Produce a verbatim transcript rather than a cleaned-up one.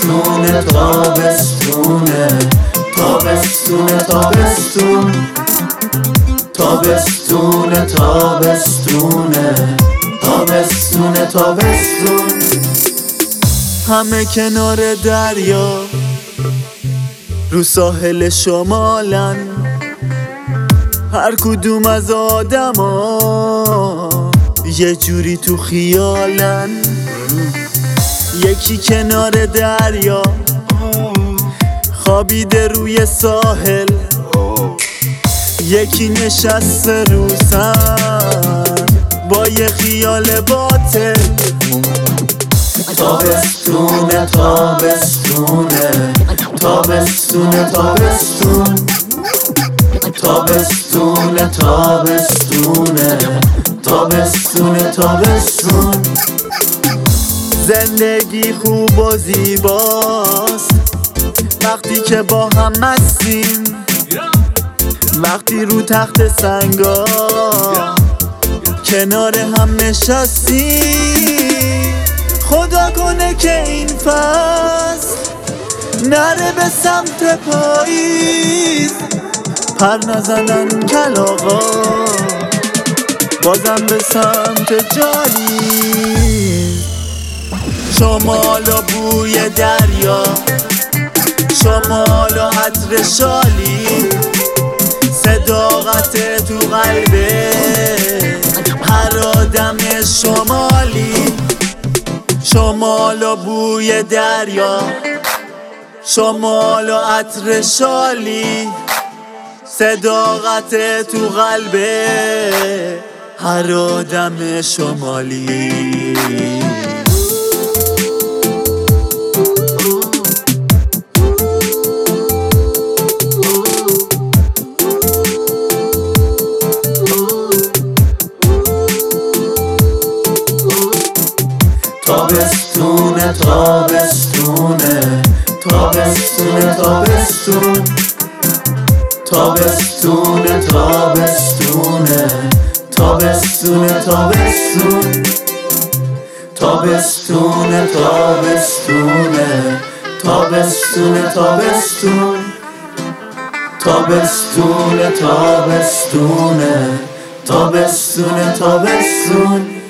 تابستونه تابستونه تابستونه تابستون تابستونه تابستونه تابستونه تابستون همه کنار دریا رو ساحل شمالن، هر کدوم از آدما یه جوری تو خیالن. یکی کنار دریا خوابیده روی ساحل، یکی نشسته رو سر با یه خیال باطل. تابستونه تابستونه تابستونه تابستون تابستونه تابستونه تابستونه تابستون زندگی خوب و زیباست وقتی که با هم هستیم، وقتی رو تخت سنگا کنار هم نشستیم. خدا کنه که این فصل نره به سمت پاییز، پر نزنن کلاغا بازم به سمت جالیز. شمال و بوی دریا، شمال و عطر شالی، صداقت تو قلبه هر آدم شمالی. شمال و بوی دریا، شمال و عطر شالی، صداقت تو قلبه هر آدم شمالی. تابستونه تابستونه تابستونه تابستون تابستونه تابستونه تابستونه تابستون تابستونه تابستونه تابستونه تابستون تابستونه تابستونه تابستونه تابستون